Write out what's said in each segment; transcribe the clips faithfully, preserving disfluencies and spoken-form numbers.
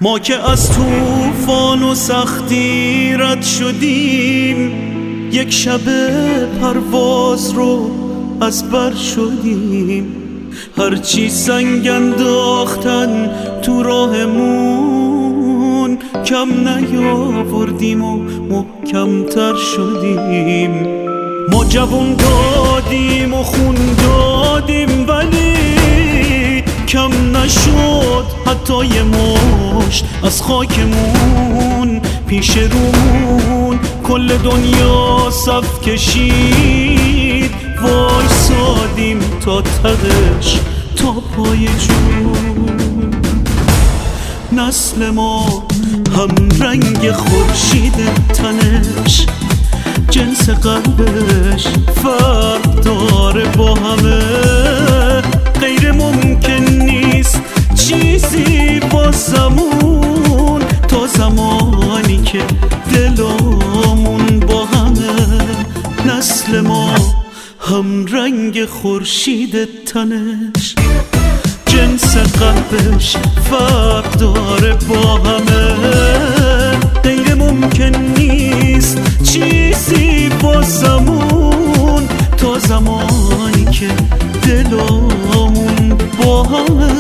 ما که از طوفان و سختی رد شدیم، یک شب پرواز رو از بر شدیم. هرچی سنگ انداختن تو راهمون، کم نیاوردیم و محکمتر شدیم. ما جوون دادیم و خون دادیم، ولی کم نشد حتی یه مشت از خاکمون. پیش رومون کل دنیا صف کشید، وایسادیم تا تهش تا پای جون. نسل ما هم رنگ خورشید تنش، جنس قلبش فرق داره با همه. غیر ممکن نیست چیزی واسمون، تا زمانی که دلامون با همه. نسل ما هم رنگ خورشید تنش، جنس قلبش فرق داره با همه. غیر ممکن نیست چیزی واسمون، تا زمانی که دلامون با همه.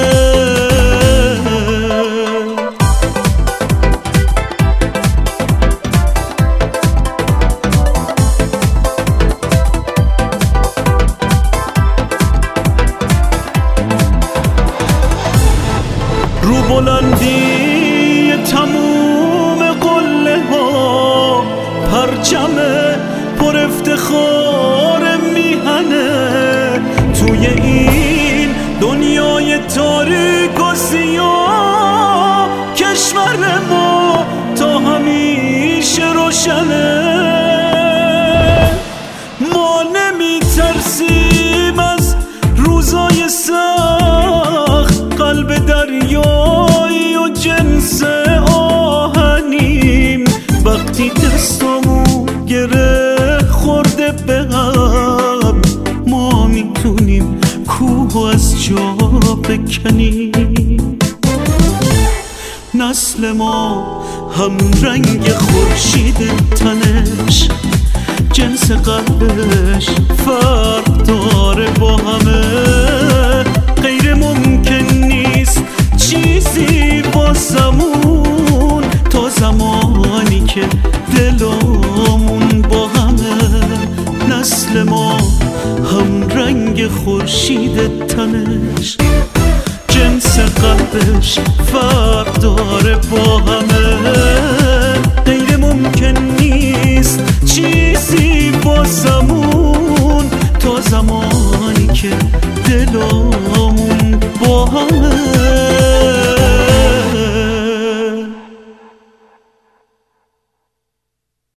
رو بلندی تموم قله ها، پرچم پر افتخار میهنه. توی این دنیای تاریک و سیاه، کشور ما تا همیشه روشنه. ما نمی ترسیم از روزای سخت، قلب دریایی و جنس آهنیم. وقتی دستامو گره خورده به هم، ما میتونیم کوه از جا بکنیم. نسل ما هم رنگ خورشید تنش، جنس قلبش فرق داره با همه. غیر ممکن نیست چیزی واسمون، تا زمانی که دلامون با همه. نسل ما هم رنگ خورشید تنش، جنس قلبش فرق داره با همه. غیر ممکن نیست چیزی واسمون، تا زمانی که دلامون با همه.